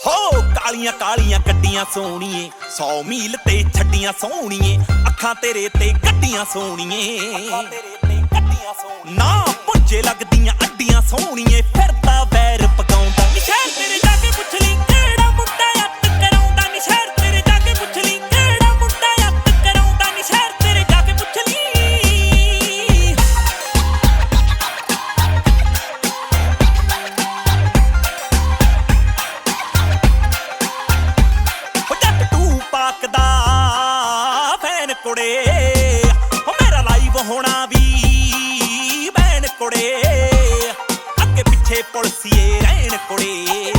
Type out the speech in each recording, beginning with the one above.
ਹੋ ਕਾਲੀਆਂ ਕਾਲੀਆਂ ਗੱਡੀਆਂ ਸੋਹਣੀਏ 100 ਮੀਲ ਤੇ ਛੱਡੀਆਂ ਸੋਹਣੀਏ ਅੱਖਾਂ ਤੇਰੇ ਤੇ ਗੱਡੀਆਂ ਸੋਹਣੀਏ ਨਾ ਪੁੱਜੇ ਲੱਗਦੀਆਂ ਅੱਡੀਆਂ ਸੋਹਣੀਏ ਫਿਰਦਾ ਵੈਰ ਪਕਾਉਂਦਾ ਨਿਸ਼ਾਨ ਤੇਰੇ ਜਾ ਕੇ ਪੁੱਛ ਲਈ ਕਿਹੜਾ ਮੁੰਡਾ ਅੱਤ ਕਰਾਉਂਦਾ ਨਿਸ਼ਾਨ ਤੇਰੇ ਜਾ ਕੇ ਪੁੱਛ ਲਈ ਕਿਹੜਾ ਮੁੰਡਾ ਅੱਤ ਕਰਾਉਂਦਾ ਨਿਸ਼ਾਨ ਤੇਰੇ ਜਾ ਕੇ ਪੁੱਛ ਲਈ ਪਾਕ ਦਾ ਫੈਨ ਕੁੜੇ ਹੋ ਮੇਰਾ ਲਾਈਵ ਹੋਣਾ ਵੀ ਬੈਨ ਕੁੜੇ ਅੱਗੇ ਪਿੱਛੇ ਪੁਲਸੀਏ ਰਹਿਣ ਕੁੜੇ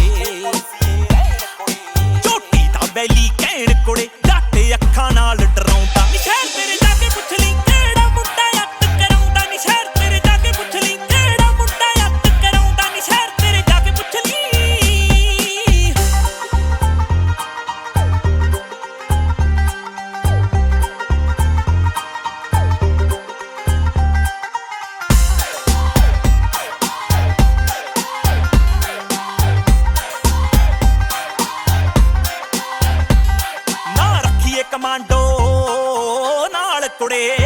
ਝੋਟੀ ਦਾ ਬੈਲੀ ਕਹਿਣ ਕੁੜੇ ਜਾਟੇ ਅੱਖਾਂ ਨਾਲ ਡਰਾਉਂਦਾ ਨਿਸ਼ਾਨ ਤੇਰੇ ਜਾ ਕੇ ਪੁੱਛ ਲਈ ਕਿਹੜਾ ਮੁੰਡਾ ਅੱਤ ਕਰਾਉਂਦਾ ਨਿਸ਼ਾਨ ਤੇਰੇ ਜਾ ਕੇ ਪੁੱਛ ਲਈ ਕਿਹੜਾ ਮੁੰਡਾ ਅੱਤ ਕਰਾਉਂਦਾ ਨਿਸ਼ਾਨ ਤੇਰੇ ਜਾ ਕੇ ਪੁੱਛ ਲਈ ਕਮਾਂਡੋ ਨਾਲ ਕੁੜੇ